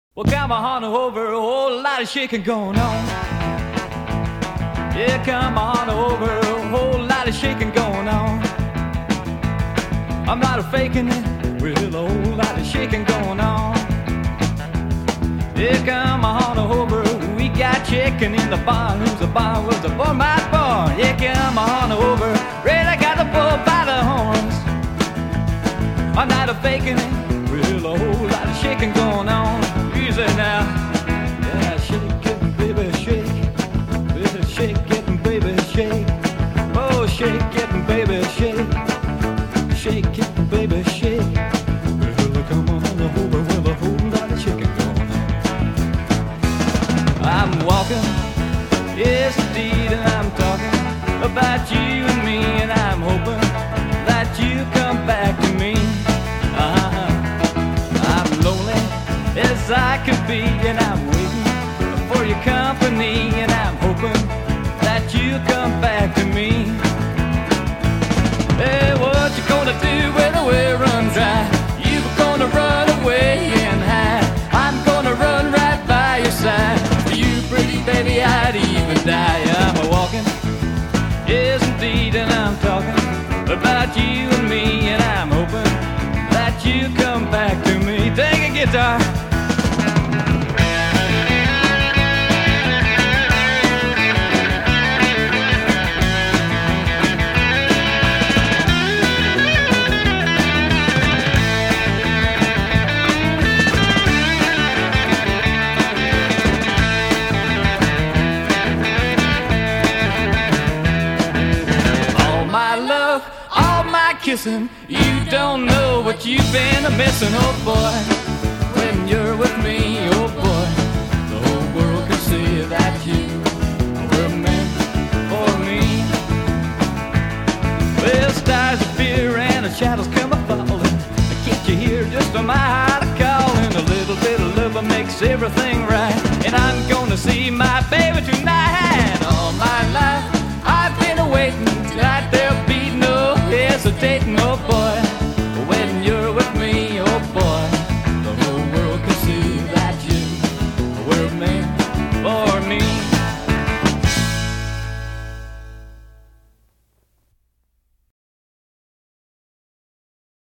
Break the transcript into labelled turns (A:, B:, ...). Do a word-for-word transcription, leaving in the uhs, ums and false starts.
A: Well, come on over, a whole lot of shaking going on. Yeah, come on over, a whole lot of shaking going on. I'm not a faking it, with a whole lot of shaking going on. Yeah, come on over, we got chicken in the barn. Who's the barn? Was the boy my born? Yeah, come on over, really got the bull by the horns. I'm not a faking it, with a whole lot of shaking going on. Easy now, yeah, shake it, baby, shake, baby, shake it, baby, shake. Oh, shake it, baby, shake, shake it, baby, shake. Well, come on over with a whole lot of chicken going on. I'm walking, yes indeed, and I'm talking about you and me, and I'm hoping that you come back to me. Uh-huh. I'm lonely as I could be, and I'm waiting for your company, and I'm hoping that you come back to me. Hey, what you gonna do when the well runs dry? You gonna run away and hide. I'm gonna run right by your side. For you, pretty baby, I'd even die. I'm a walking, yes indeed, and I'm talking about you and me, and I'm hoping that you come back to me. Take a guitar. Kissing, you don't know what you've been missing, oh boy. When you're with me, oh boy, the whole world can see that you were meant for me. Well, stars appear and the shadows come a-falling. Can't you hear just my heart a-calling? A little bit of love makes everything right, and I'm gonna see my baby